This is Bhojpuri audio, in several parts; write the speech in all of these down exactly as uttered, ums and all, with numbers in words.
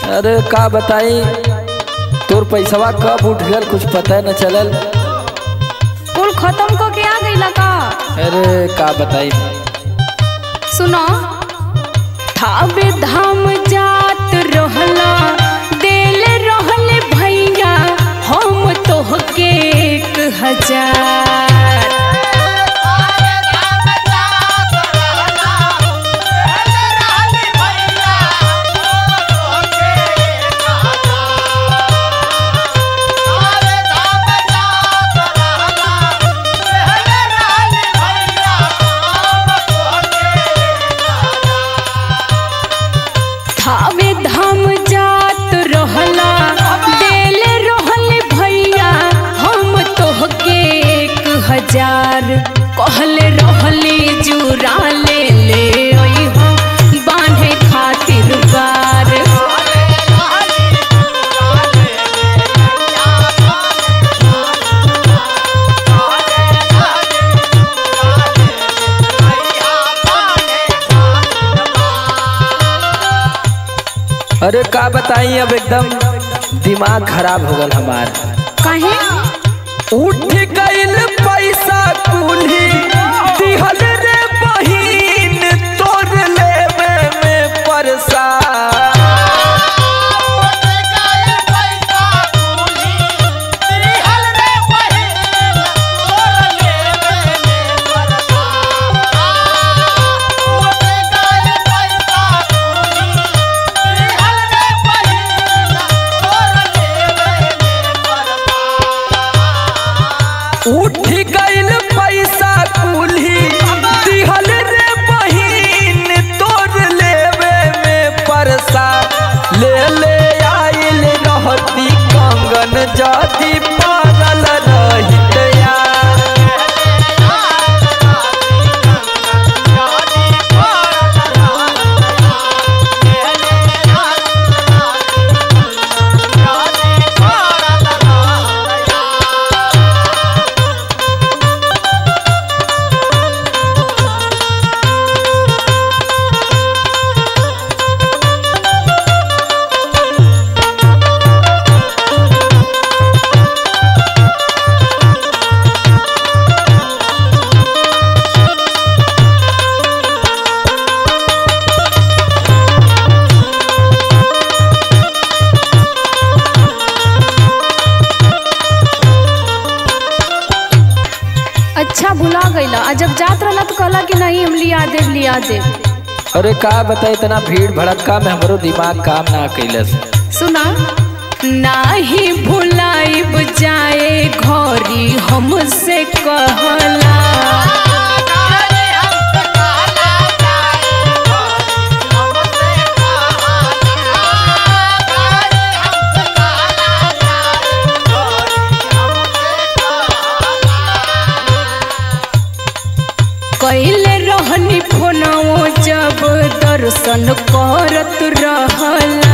अरे का बताई, तोर पैसवा कब उठ गल कुछ पता न चलल। कुल खत्म को के आ गईला का? अरे का बताई। सुनो, थावे धाम जात रहला, देल रहले भैया हम तोहके एक हजार। थावे धाम जात रहला, देल रहले भैया हम तोहके एक हजार। कहले रहली जुरा ले ले अइहो बांधे खातिर बार। अरे का बताई, अब एकदम दिमाग खराब हो गल हमार। काहे? उठ गइल पैसा कुल्ही दिहल रे बहिन तोर लेवे में परसा। उठ गइल पैसा कुल्ही दिहल रे बहिन तोर लेवे में परसा। ले ले आइल रहती कंगन जदी पागल रहित यार। अच्छा भुला गईला, आ जब जात रहला तो कहला कि नहीं हम लिया देव लिया देव। अरे का बताई, इतना भीड़ भड़क्का में हमरो दिमाग काम ना कैलस। सुना, नाही भुलाइब जाए घरी हमसे कहला। कैले रहनी फोनवो जब दर्शन करत रहला।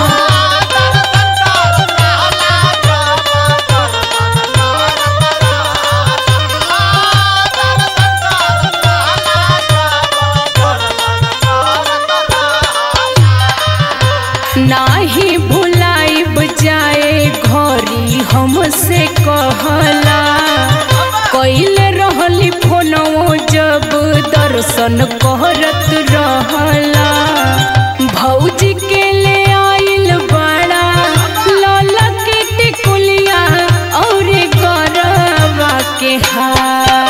नाही भुलाइब जाए घरी हमसे कहला। कैले रहली फोनवो जब दर्शन करत रहला। भौजी के ले आइल बड़ा लौला के टिकुलिया और गरबा के हार।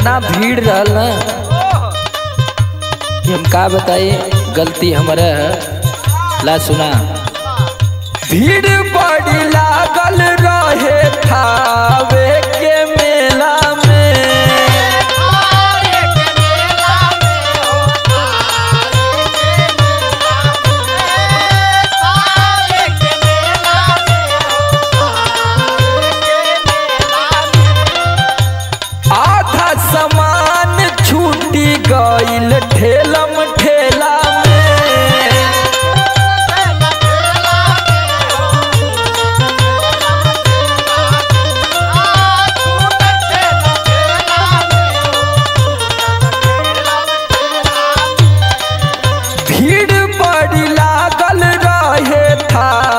इतना भीड़ रहल ना कि हम का बताइए, गलती हमारे है। ला सुना, भीड़ बड़ी लागल रहे थावे के मेला में। आधा सामान छूटी गइल ठेलम ठेला में। भीड़ बड़ी लागल रहे था